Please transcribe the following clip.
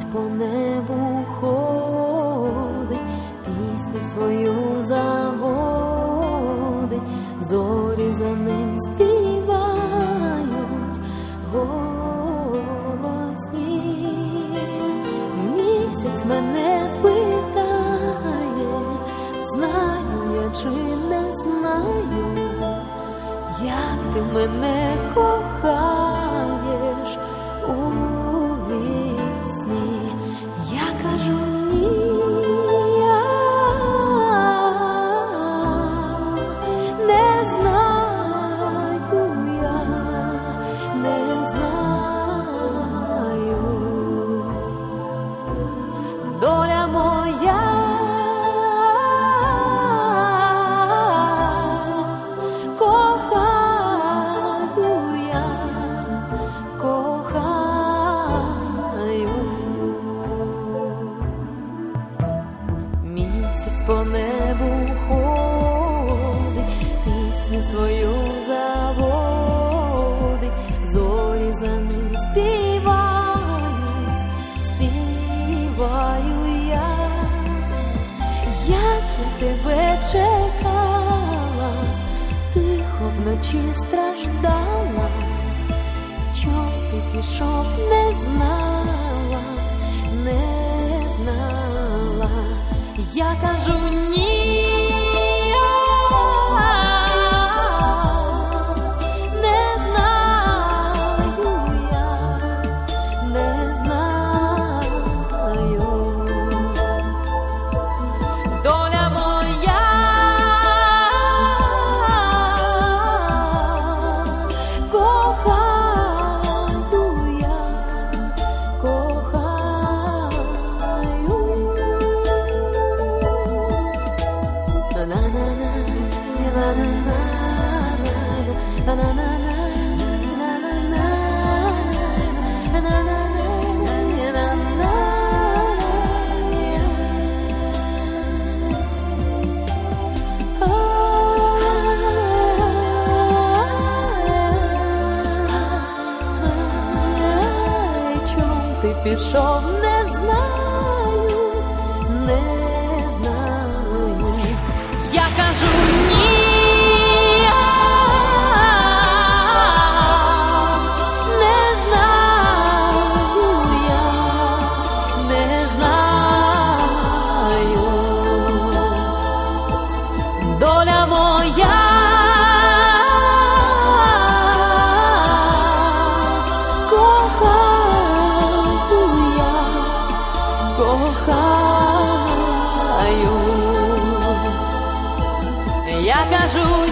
по небу ходить, пісню свою заводить, зорі за ним співають голосні. Місяць мене питає, знаю я чи не знаю, як ти мене кохаєш у вісні. Я кажу ні, я не знаю, я не знаю. Доля моя по небу ходить, пісню свою заводить, зорі за ним співають, співаю я. Як я тебе чекала, тихо вночі страждала, чом ти пішов, не знала, не знала. Я кажу ні, не знаю, я не знаю. Доля моя кохаю я, кохаю. Чом ти пішов, не знаю, не знаю. Я кажу ні, не знаю, я не знаю. Доля моя кохаю я, кохаю. Я кажу